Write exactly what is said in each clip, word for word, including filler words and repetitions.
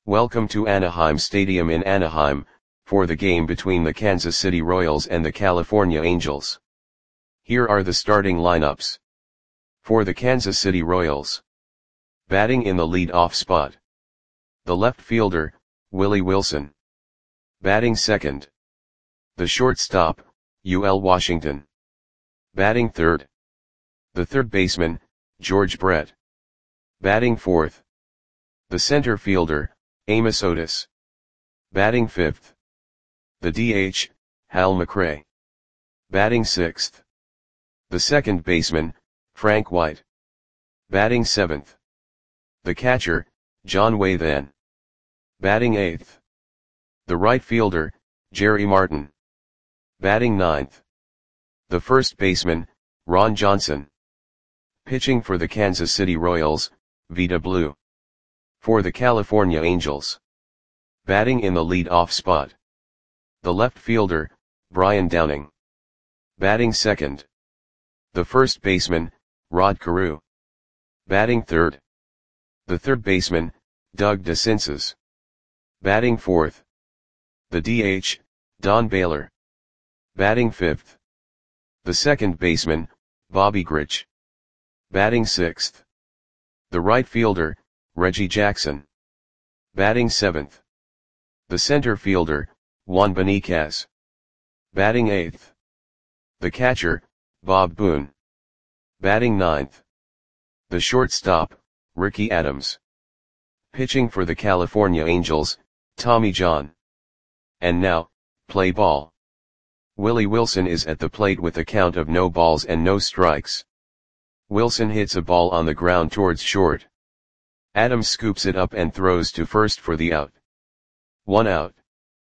Welcome to Anaheim Stadium in Anaheim, for the game between the Kansas City Royals and the California Angels. Here are the starting lineups. For the Kansas City Royals. Batting in the lead-off spot. The left fielder, Willie Wilson. Batting second. The shortstop, U L Washington. Batting third. The third baseman, George Brett. Batting fourth. The center fielder, Amos Otis. Batting fifth. The D H, Hal McRae. Batting sixth. The second baseman, Frank White. Batting seventh. The catcher, John Wathan. Batting eighth. The right fielder, Jerry Martin. Batting ninth. The first baseman, Ron Johnson. Pitching for the Kansas City Royals, Vida Blue. For the California Angels. Batting in the lead-off spot. The left fielder, Brian Downing. Batting second. The first baseman, Rod Carew. Batting third. The third baseman, Doug DeCinces. Batting fourth. The D H, Don Baylor. Batting fifth. The second baseman, Bobby Grich. Batting sixth. The right fielder, Reggie Jackson. Batting seventh. The center fielder, Juan Beniquez. Batting eighth. The catcher, Bob Boone. Batting ninth. The shortstop, Ricky Adams. Pitching for the California Angels, Tommy John. And now, play ball. Willie Wilson is at the plate with a count of no balls and no strikes. Wilson hits a ball on the ground towards short. Adams scoops it up and throws to first for the out. One out.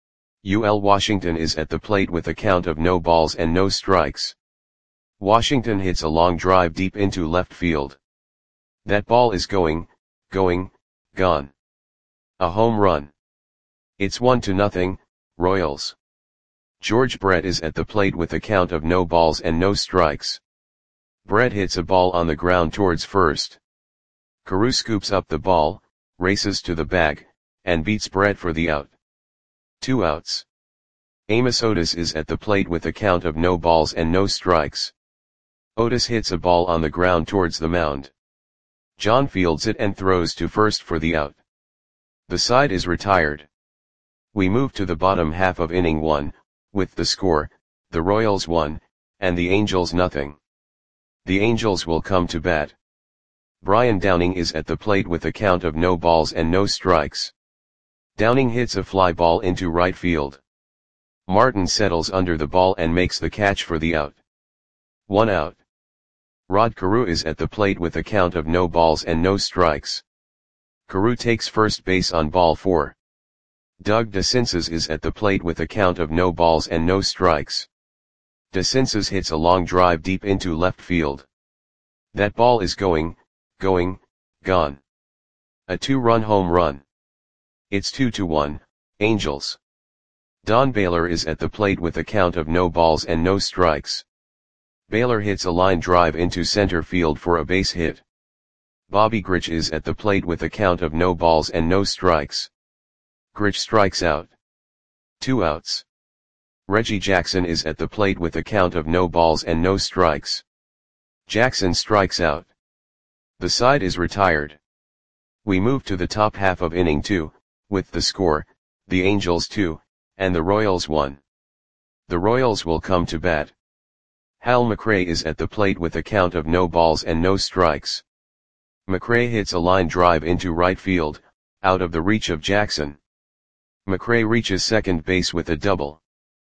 U L Washington is at the plate with a count of no balls and no strikes. Washington hits a long drive deep into left field. That ball is going, going, gone. A home run. It's one to nothing, Royals. George Brett is at the plate with a count of no balls and no strikes. Brett hits a ball on the ground towards first. Carew scoops up the ball, races to the bag, and beats Brett for the out. Two outs. Amos Otis is at the plate with a count of no balls and no strikes. Otis hits a ball on the ground towards the mound. John fields it and throws to first for the out. The side is retired. We move to the bottom half of inning one, with the score, the Royals one, and the Angels nothing. The Angels will come to bat. Brian Downing is at the plate with a count of no balls and no strikes. Downing hits a fly ball into right field. Martin settles under the ball and makes the catch for the out. One out. Rod Carew is at the plate with a count of no balls and no strikes. Carew takes first base on ball four. Doug DeCinces is at the plate with a count of no balls and no strikes. DeCinces hits a long drive deep into left field. That ball is going, going, gone. A two-run home run. It's two to one, Angels. Don Baylor is at the plate with a count of no balls and no strikes. Baylor hits a line drive into center field for a base hit. Bobby Grich is at the plate with a count of no balls and no strikes. Grich strikes out. Two outs. Reggie Jackson is at the plate with a count of no balls and no strikes. Jackson strikes out. The side is retired. We move to the top half of inning two, with the score, the Angels two, and the Royals one. The Royals will come to bat. Hal McRae is at the plate with a count of no balls and no strikes. McRae hits a line drive into right field, out of the reach of Jackson. McRae reaches second base with a double.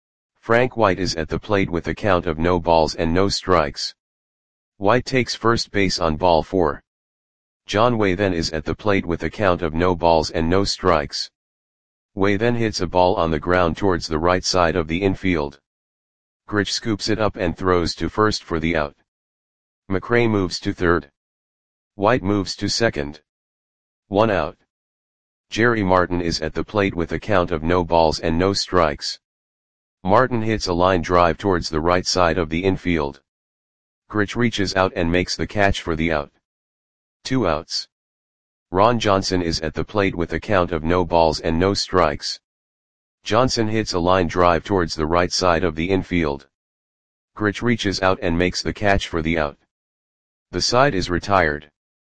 Frank White is at the plate with a count of no balls and no strikes. White takes first base on ball four. John Wathan is at the plate with a count of no balls and no strikes. Wathan hits a ball on the ground towards the right side of the infield. Grich scoops it up and throws to first for the out. McRae moves to third. White moves to second. One out. Jerry Martin is at the plate with a count of no balls and no strikes. Martin hits a line drive towards the right side of the infield. Grich reaches out and makes the catch for the out. Two outs. Ron Johnson is at the plate with a count of no balls and no strikes. Johnson hits a line drive towards the right side of the infield. Grich reaches out and makes the catch for the out. The side is retired.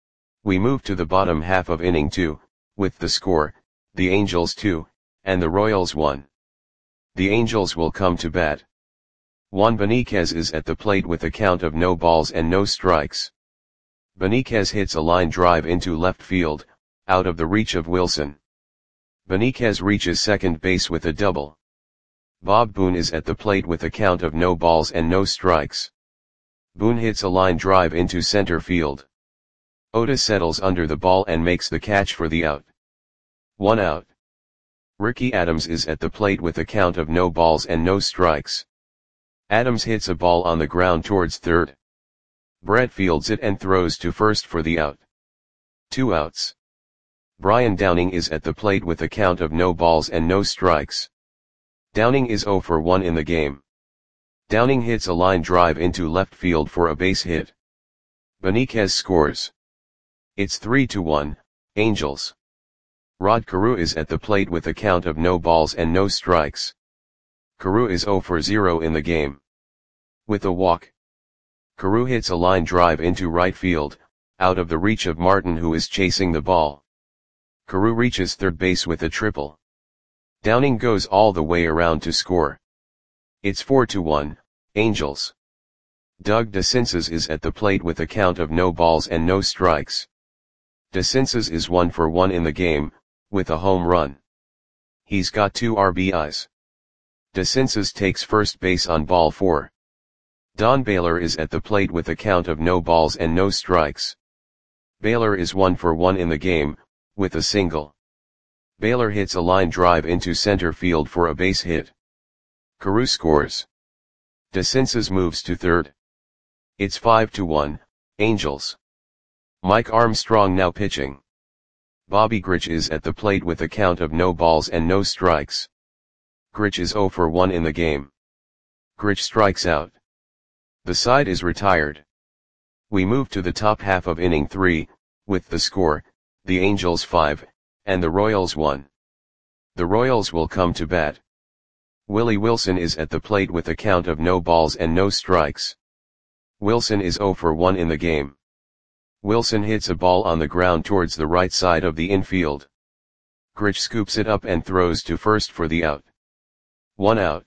We move to the bottom half of inning two, with the score, the Angels two, and the Royals one. The Angels will come to bat. Juan Beniquez is at the plate with a count of no balls and no strikes. Beniquez hits a line drive into left field, out of the reach of Wilson. Beniquez reaches second base with a double. Bob Boone is at the plate with a count of no balls and no strikes. Boone hits a line drive into center field. Otis settles under the ball and makes the catch for the out. One out. Ricky Adams is at the plate with a count of no balls and no strikes. Adams hits a ball on the ground towards third. Brett fields it and throws to first for the out. Two outs. Brian Downing is at the plate with a count of no balls and no strikes. Downing is zero for one in the game. Downing hits a line drive into left field for a base hit. Beniquez scores. It's three to one, Angels. Rod Carew is at the plate with a count of no balls and no strikes. Carew is zero for zero in the game. With a walk. Carew hits a line drive into right field, out of the reach of Martin who is chasing the ball. Carew reaches third base with a triple. Downing goes all the way around to score. It's four to one, Angels. Doug DeCinces is at the plate with a count of no balls and no strikes. DeCinces is one for one in the game, with a home run. He's got two R B Is. DeCinces takes first base on ball four. Don Baylor is at the plate with a count of no balls and no strikes. Baylor is one for one in the game, with a single. Baylor hits a line drive into center field for a base hit. Carew scores. DeCinces moves to third. It's five to one, Angels. Mike Armstrong now pitching. Bobby Grich is at the plate with a count of no balls and no strikes. Grich is zero for one in the game. Grich strikes out. The side is retired. We move to the top half of inning three, with the score, the Angels five, and the Royals one. The Royals will come to bat. Willie Wilson is at the plate with a count of no balls and no strikes. Wilson is zero for one in the game. Wilson hits a ball on the ground towards the right side of the infield. Grich scoops it up and throws to first for the out. One out.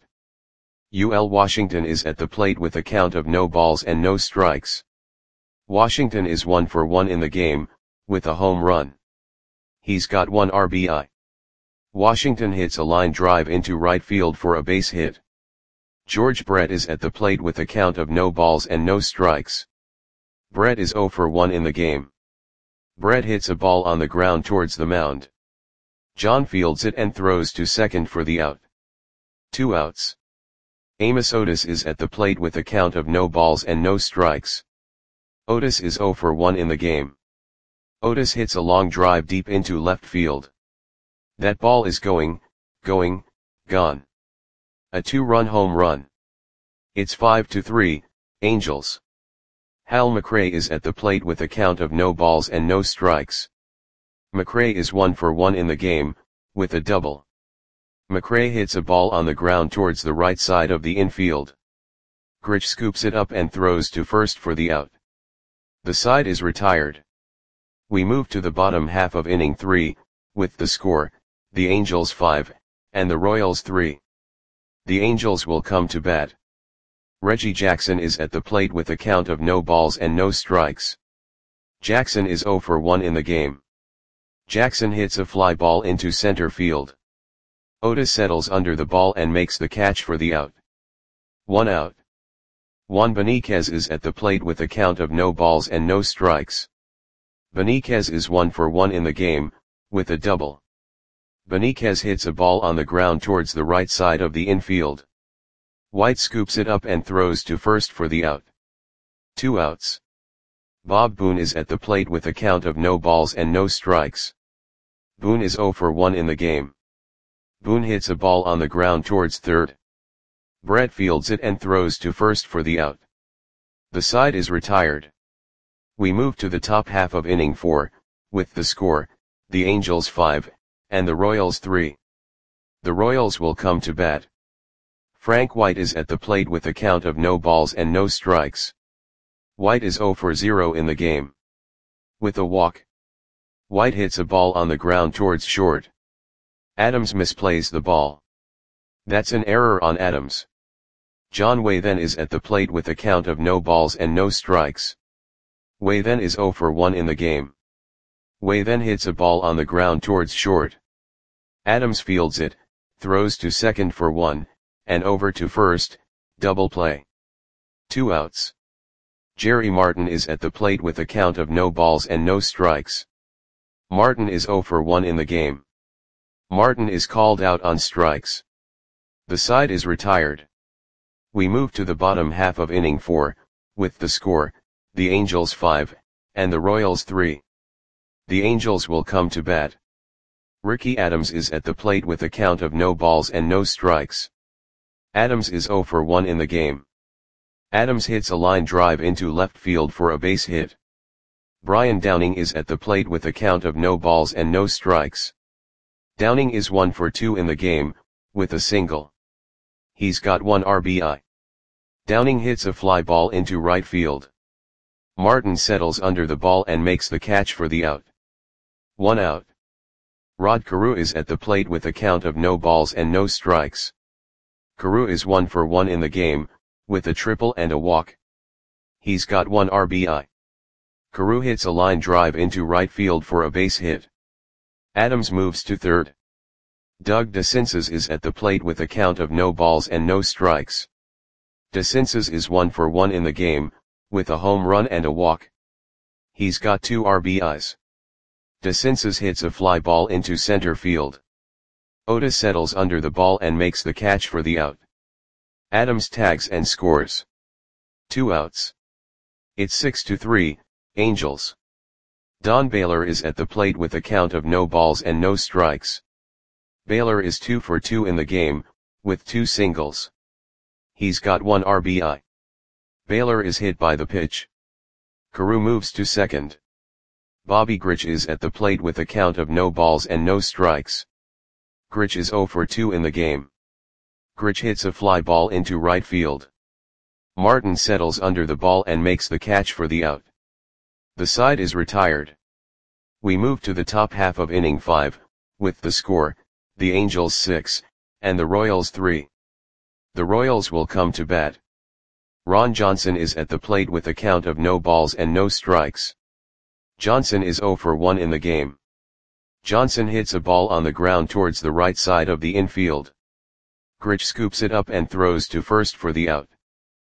U L Washington is at the plate with a count of no balls and no strikes. Washington is one for one in the game, with a home run. He's got one R B I. Washington hits a line drive into right field for a base hit. George Brett is at the plate with a count of no balls and no strikes. Brett is zero for one in the game. Brett hits a ball on the ground towards the mound. John fields it and throws to second for the out. Two outs. Amos Otis is at the plate with a count of no balls and no strikes. Otis is zero for one in the game. Otis hits a long drive deep into left field. That ball is going, going, gone. A two-run home run. It's five to three, Angels. Hal McRae is at the plate with a count of no balls and no strikes. McRae is one for one in the game, with a double. McRae hits a ball on the ground towards the right side of the infield. Grich scoops it up and throws to first for the out. The side is retired. We move to the bottom half of inning three, with the score, the Angels five, and the Royals three. The Angels will come to bat. Reggie Jackson is at the plate with a count of no balls and no strikes. Jackson is zero for one in the game. Jackson hits a fly ball into center field. Otis settles under the ball and makes the catch for the out. One out. Juan Beniquez is at the plate with a count of no balls and no strikes. Beniquez is one for one in the game, with a double. Beniquez hits a ball on the ground towards the right side of the infield. White scoops it up and throws to first for the out. Two outs. Bob Boone is at the plate with a count of no balls and no strikes. Boone is zero for one in the game. Boone hits a ball on the ground towards third. Brett fields it and throws to first for the out. The side is retired. We move to the top half of inning four, with the score, the Angels five, and the Royals three. The Royals will come to bat. Frank White is at the plate with a count of no balls and no strikes. White is zero for zero in the game. With a walk, White hits a ball on the ground towards short. Adams misplays the ball. That's an error on Adams. John Way then is at the plate with a count of no balls and no strikes. Way then is zero for one in the game. Way then hits a ball on the ground towards short. Adams fields it, throws to second for one, and over to first, double play. Two outs. Jerry Martin is at the plate with a count of no balls and no strikes. Martin is zero for one in the game. Martin is called out on strikes. The side is retired. We move to the bottom half of inning four, with the score, the Angels five, and the Royals three. The Angels will come to bat. Ricky Adams is at the plate with a count of no balls and no strikes. Adams is zero for one in the game. Adams hits a line drive into left field for a base hit. Brian Downing is at the plate with a count of no balls and no strikes. Downing is one for two in the game, with a single. He's got one R B I. Downing hits a fly ball into right field. Martin settles under the ball and makes the catch for the out. One out. Rod Carew is at the plate with a count of no balls and no strikes. Carew is one for one in the game, with a triple and a walk. He's got one R B I. Carew hits a line drive into right field for a base hit. Adams moves to third. Doug DeCinces is at the plate with a count of no balls and no strikes. DeCinces is one for one in the game, with a home run and a walk. He's got two R B Is. DeCinces hits a fly ball into center field. Otis settles under the ball and makes the catch for the out. Adams tags and scores. Two outs. It's six to three, Angels. Don Baylor is at the plate with a count of no balls and no strikes. Baylor is two for two in the game, with two singles. He's got one R B I. Baylor is hit by the pitch. Carew moves to second. Bobby Grich is at the plate with a count of no balls and no strikes. Grich is zero for two in the game. Grich hits a fly ball into right field. Martin settles under the ball and makes the catch for the out. The side is retired. We move to the top half of inning five, with the score, the Angels six, and the Royals three. The Royals will come to bat. Ron Johnson is at the plate with a count of no balls and no strikes. Johnson is zero for one in the game. Johnson hits a ball on the ground towards the right side of the infield. Grich scoops it up and throws to first for the out.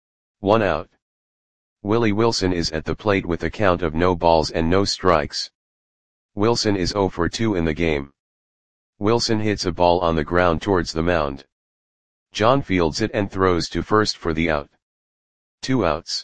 One out. Willie Wilson is at the plate with a count of no balls and no strikes. Wilson is zero for two in the game. Wilson hits a ball on the ground towards the mound. John fields it and throws to first for the out. Two outs.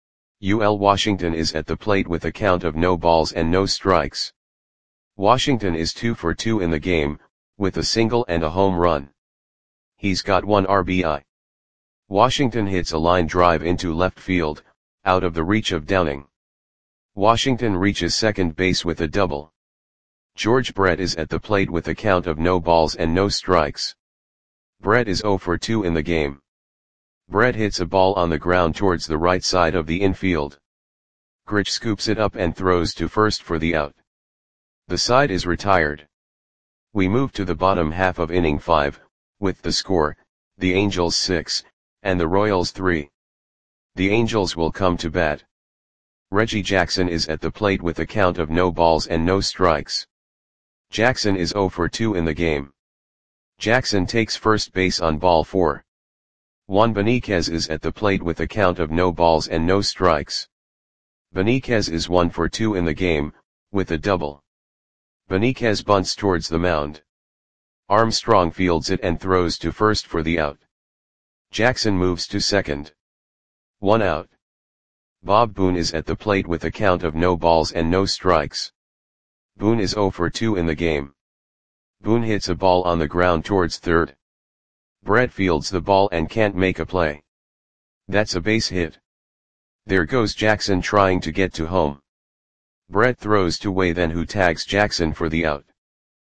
U L Washington is at the plate with a count of no balls and no strikes. Washington is two for two in the game, with a single and a home run. He's got one R B I. Washington hits a line drive into left field, out of the reach of Downing. Washington reaches second base with a double. George Brett is at the plate with a count of no balls and no strikes. Brett is zero for two in the game. Brett hits a ball on the ground towards the right side of the infield. Grich scoops it up and throws to first for the out. The side is retired. We move to the bottom half of inning five, with the score, the Angels six, and the Royals three. The Angels will come to bat. Reggie Jackson is at the plate with a count of no balls and no strikes. Jackson is zero for two in the game. Jackson takes first base on ball four. Juan Beniquez is at the plate with a count of no balls and no strikes. Beniquez is one for two in the game, with a double. Beniquez bunts towards the mound. Armstrong fields it and throws to first for the out. Jackson moves to second. One out. Bob Boone is at the plate with a count of no balls and no strikes. Boone is zero for two in the game. Boone hits a ball on the ground towards third. Brett fields the ball and can't make a play. That's a base hit. There goes Jackson trying to get to home. Brett throws to Wathan, who tags Jackson for the out.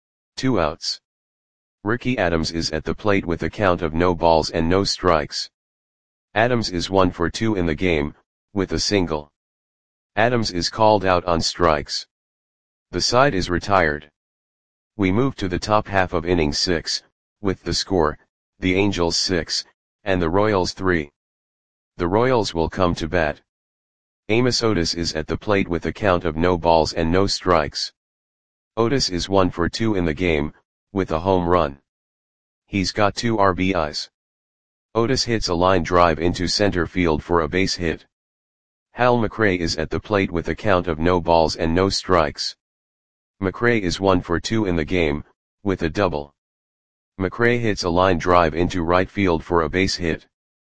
Two outs. Ricky Adams is at the plate with a count of no balls and no strikes. Adams is one for two in the game, with a single. Adams is called out on strikes. The side is retired. We move to the top half of inning six, with the score, the Angels six, and the Royals three. The Royals will come to bat. Amos Otis is at the plate with a count of no balls and no strikes. Otis is one for two in the game, with a home run. He's got two R B Is. Otis hits a line drive into center field for a base hit. Hal McRae is at the plate with a count of no balls and no strikes. McRae is one for two in the game, with a double. McRae hits a line drive into right field for a base hit.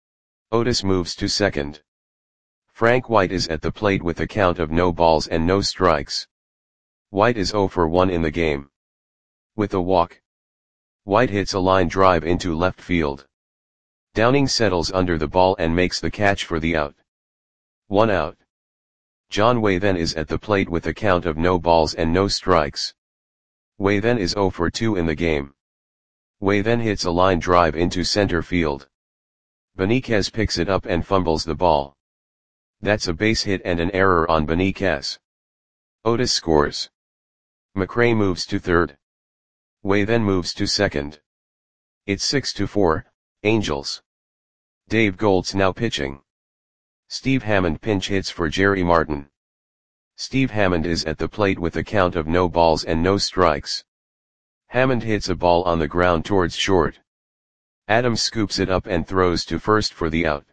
Otis moves to second. Frank White is at the plate with a count of no balls and no strikes. White is zero for one in the game. With a walk. White hits a line drive into left field. Downing settles under the ball and makes the catch for the out. One out. John Wathan is at the plate with a count of no balls and no strikes. Wathan is zero for two in the game. Wathan hits a line drive into center field. Benitez picks it up and fumbles the ball. That's a base hit and an error on Benitez. Otis scores. McRae moves to third. Wathan moves to second. It's six to four, Angels. Dave Gold's now pitching. Steve Hammond pinch hits for Jerry Martin. Steve Hammond is at the plate with a count of no balls and no strikes. Hammond hits a ball on the ground towards short. Adams scoops it up and throws to first for the out.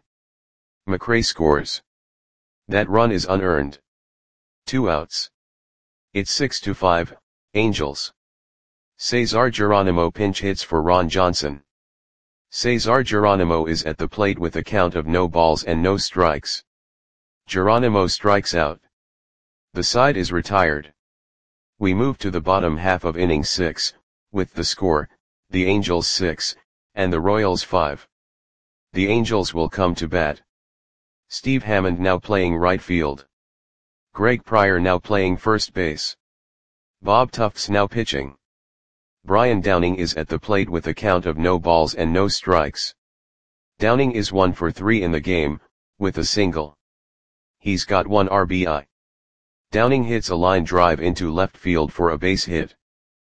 McRae scores. That run is unearned. Two outs. It's six to five, Angels. Cesar Geronimo pinch hits for Ron Johnson. Cesar Geronimo is at the plate with a count of no balls and no strikes. Geronimo strikes out. The side is retired. We move to the bottom half of inning six, with the score, the Angels six, and the Royals five. The Angels will come to bat. Steve Hammond now playing right field. Greg Pryor now playing first base. Bob Tufts now pitching. Brian Downing is at the plate with a count of no balls and no strikes. Downing is one for three in the game, with a single. He's got one R B I. Downing hits a line drive into left field for a base hit.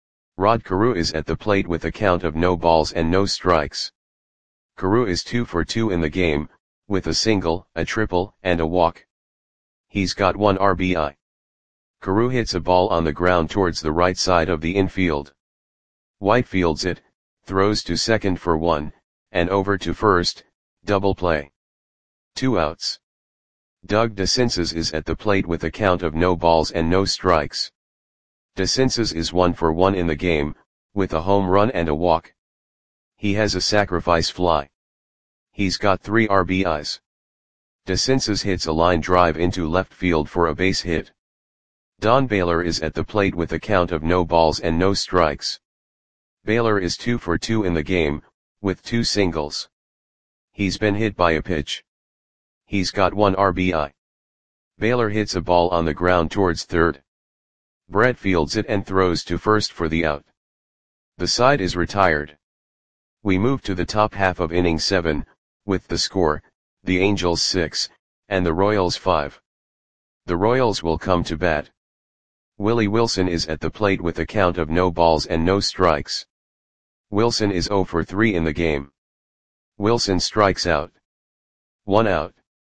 Rod Carew is at the plate with a count of no balls and no strikes. Carew is two for two in the game, with a single, a triple, and a walk. He's got one R B I. Carew hits a ball on the ground towards the right side of the infield. White fields it, throws to second for one, and over to first, double play. Two outs. Doug DeCinces is at the plate with a count of no balls and no strikes. DeCinces is one for one in the game, with a home run and a walk. He has a sacrifice fly. He's got three R B Is. DeCinces hits a line drive into left field for a base hit. Don Baylor is at the plate with a count of no balls and no strikes. Baylor is two for two in the game, with two singles. He's been hit by a pitch. He's got one R B I. Baylor hits a ball on the ground towards third. Brett fields it and throws to first for the out. The side is retired. We move to the top half of inning seven, with the score, the Angels six, and the Royals five. The Royals will come to bat. Willie Wilson is at the plate with a count of no balls and no strikes. Wilson is zero for three in the game. Wilson strikes out. One out.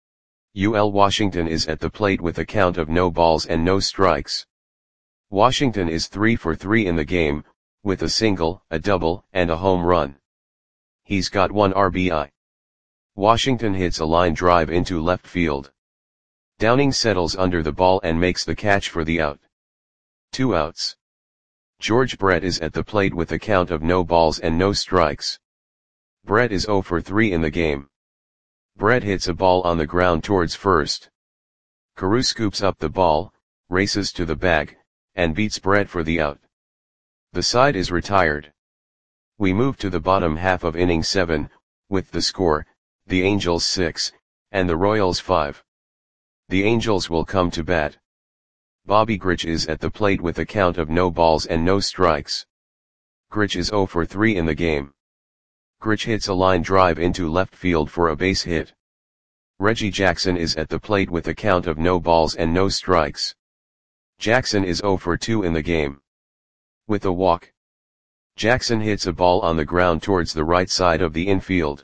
U L Washington is at the plate with a count of no balls and no strikes. Washington is three for three in the game, with a single, a double, and a home run. He's got one R B I. Washington hits a line drive into left field. Downing settles under the ball and makes the catch for the out. Two outs. George Brett is at the plate with a count of no balls and no strikes. Brett is zero for three in the game. Brett hits a ball on the ground towards first. Carew scoops up the ball, races to the bag, and beats Brett for the out. The side is retired. We move to the bottom half of inning seven, with the score, the Angels six, and the Royals five. The Angels will come to bat. Bobby Grich is at the plate with a count of no balls and no strikes. Grich is zero for three in the game. Grich hits a line drive into left field for a base hit. Reggie Jackson is at the plate with a count of no balls and no strikes. Jackson is zero for two in the game. With a walk, Jackson hits a ball on the ground towards the right side of the infield.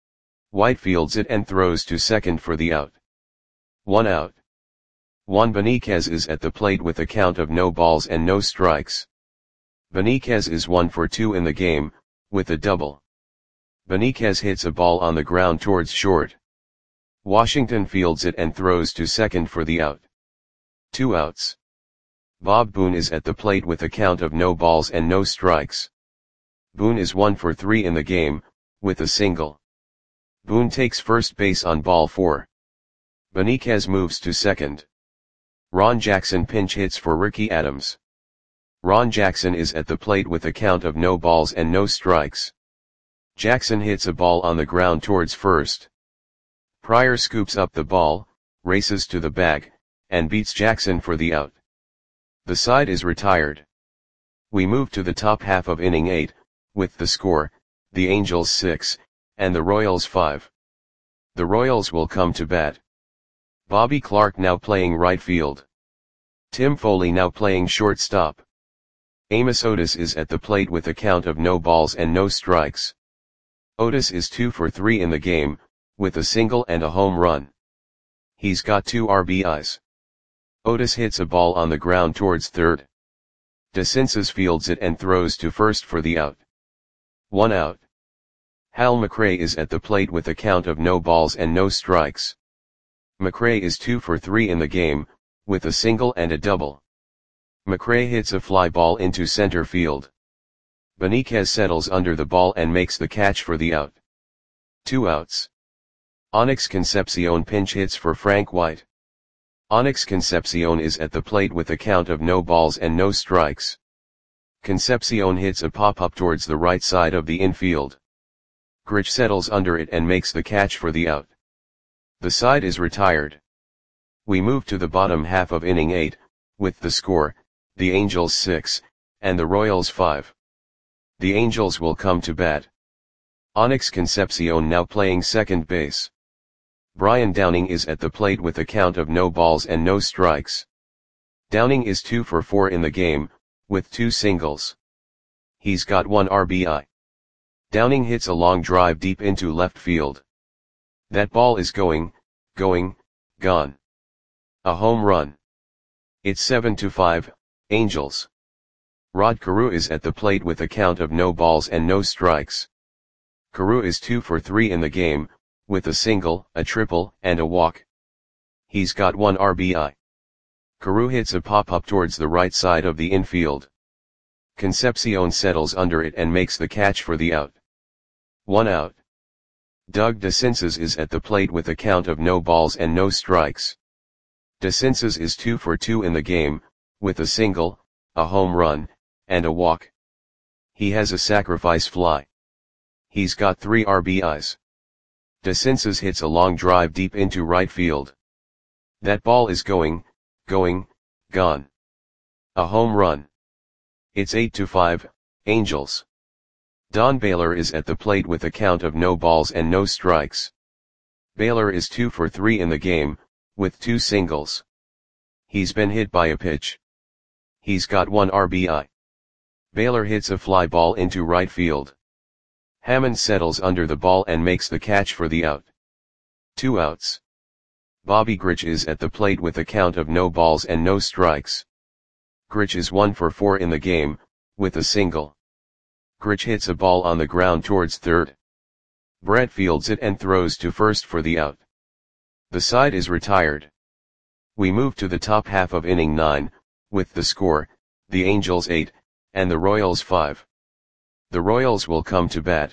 White fields it and throws to second for the out. One out. Juan Beniquez is at the plate with a count of no balls and no strikes. Beniquez is one for two in the game, with a double. Beniquez hits a ball on the ground towards short. Washington fields it and throws to second for the out. Two outs. Bob Boone is at the plate with a count of no balls and no strikes. Boone is one for three in the game, with a single. Boone takes first base on ball four. Beniquez moves to second. Ron Jackson pinch hits for Ricky Adams. Ron Jackson is at the plate with a count of no balls and no strikes. Jackson hits a ball on the ground towards first. Pryor scoops up the ball, races to the bag, and beats Jackson for the out. The side is retired. We move to the top half of inning eight, with the score, the Angels six, and the Royals five. The Royals will come to bat. Bobby Clark now playing right field. Tim Foley now playing shortstop. Amos Otis is at the plate with a count of no balls and no strikes. Otis is two for three in the game, with a single and a home run. He's got two R B Is. Otis hits a ball on the ground towards third. DeCinces fields it and throws to first for the out. One out. Hal McRae is at the plate with a count of no balls and no strikes. McRae is two for three in the game, with a single and a double. McRae hits a fly ball into center field. Beniquez settles under the ball and makes the catch for the out. Two outs. Onyx Concepcion pinch hits for Frank White. Onyx Concepcion is at the plate with a count of no balls and no strikes. Concepcion hits a pop-up towards the right side of the infield. Grich settles under it and makes the catch for the out. The side is retired. We move to the bottom half of inning eight, with the score, the Angels six, and the Royals five. The Angels will come to bat. Onyx Concepcion now playing second base. Brian Downing is at the plate with a count of no balls and no strikes. Downing is two for four in the game, with two singles. He's got one R B I. Downing hits a long drive deep into left field. That ball is going, going, gone. A home run. It's seven to five, Angels. Rod Carew is at the plate with a count of no balls and no strikes. Carew is two for three in the game, with a single, a triple, and a walk. He's got one R B I. Carew hits a pop-up towards the right side of the infield. Concepcion settles under it and makes the catch for the out. One out. Doug DeCinces is at the plate with a count of no balls and no strikes. DeCinces is two for two in the game, with a single, a home run, and a walk. He has a sacrifice fly. He's got three R B Is. DeCinces hits a long drive deep into right field. That ball is going, going, gone. A home run. It's eight to five, Angels. Don Baylor is at the plate with a count of no balls and no strikes. Baylor is two for three in the game, with two singles. He's been hit by a pitch. He's got one R B I. Baylor hits a fly ball into right field. Hammond settles under the ball and makes the catch for the out. Two outs. Bobby Grich is at the plate with a count of no balls and no strikes. Grich is one for four in the game, with a single. Grich hits a ball on the ground towards third. Brett fields it and throws to first for the out. The side is retired. We move to the top half of inning nine, with the score, the Angels eight, and the Royals five. The Royals will come to bat.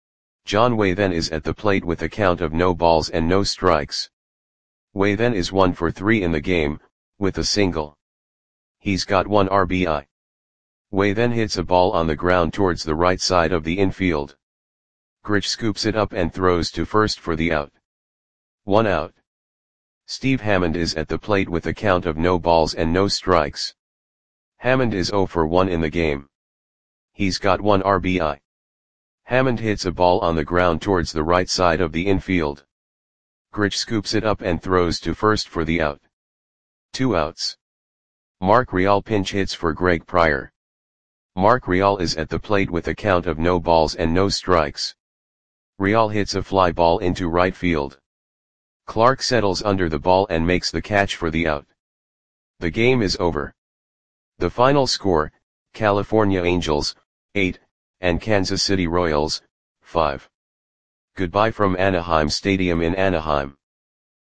John Waythen is at the plate with a count of no balls and no strikes. Waythen is one for three in the game, with a single. He's got one R B I. Waythen hits a ball on the ground towards the right side of the infield. Grich scoops it up and throws to first for the out. One out. Steve Hammond is at the plate with a count of no balls and no strikes. Hammond is zero for one in the game. He's got one R B I. Hammond hits a ball on the ground towards the right side of the infield. Grich scoops it up and throws to first for the out. Two outs. Mark Real pinch hits for Greg Pryor. Mark Real is at the plate with a count of no balls and no strikes. Real hits a fly ball into right field. Clark settles under the ball and makes the catch for the out. The game is over. The final score, California Angels, eight, and Kansas City Royals, five. Goodbye from Anaheim Stadium in Anaheim.